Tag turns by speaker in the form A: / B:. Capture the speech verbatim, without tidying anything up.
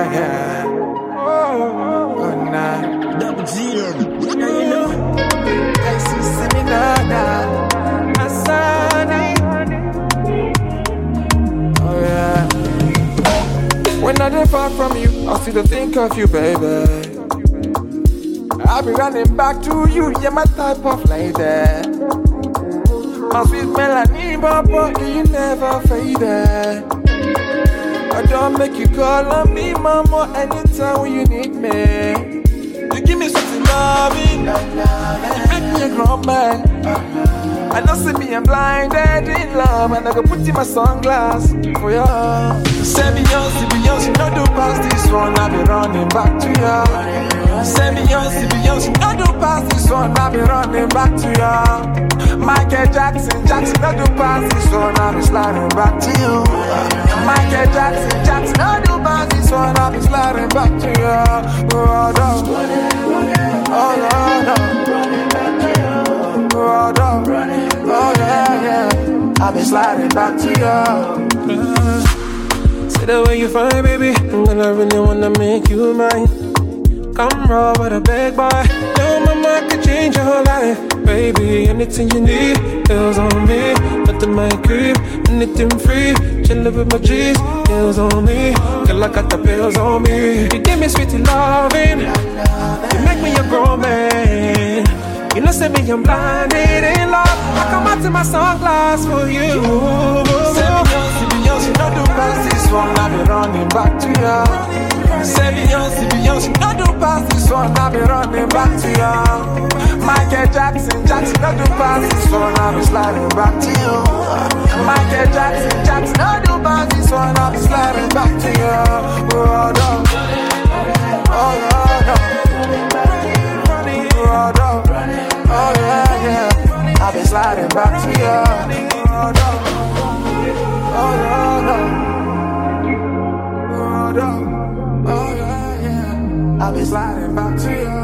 A: yeah, yeah. Oh, good night.
B: Double G.
A: Yeah, you know. I see Seminada. Asani. Oh, yeah. When I depart from you, I still think of you, baby. I'll be running back to you, you're my type of lady. My sweet melanin, but you never faded. I don't make you call on me, mama, anytime when you need me. You give me something loving, you make me a grown man. I know see me, I'm blinded in love, and I go put in my sunglass for you. Say Beyonce, Beyonce, no do past this one, I'll be running back to you. Say Beyonce, Beyonce, no do past this one, I'll be running back to you. Michael Jackson, Jackson, no do past this one, I'll be sliding back to you. Michael Jackson, Jackson, no do past this one, I'll be sliding back to you. Oh, no. Oh, no, no. Oh, no. Oh, yeah, yeah. I'll be sliding back to you.
C: Uh, say the way you find, baby, and I really wanna make you mine. Come roll with a big boy. No, mama could change your life. Baby, anything you need, bills on me. Nothing my creep, anything free. Chillin' with my G's, bills on me. Girl, I got the bills on me. You give me sweet loving. You make me a grown man. You know, say me, I'm blinded in love. I come out to my sunglass for you.
A: Say Beyonce, Beyonce, no do past this one, I'll be running back to you. Say Beyonce, Beyonce, no do past this one, I'll be running back to you. Michael Jackson, Jackson, no do past this one, I'll be sliding back to you. Michael Jackson, Jackson, no do past this one, I'll be sliding back to you. Oh, no. Oh, no, no. Oh, no. Oh, yeah, yeah. I'll be sliding back to you. Oh, no. Oh, no, no. Oh, no. Oh, yeah, yeah. I'll be sliding back to you.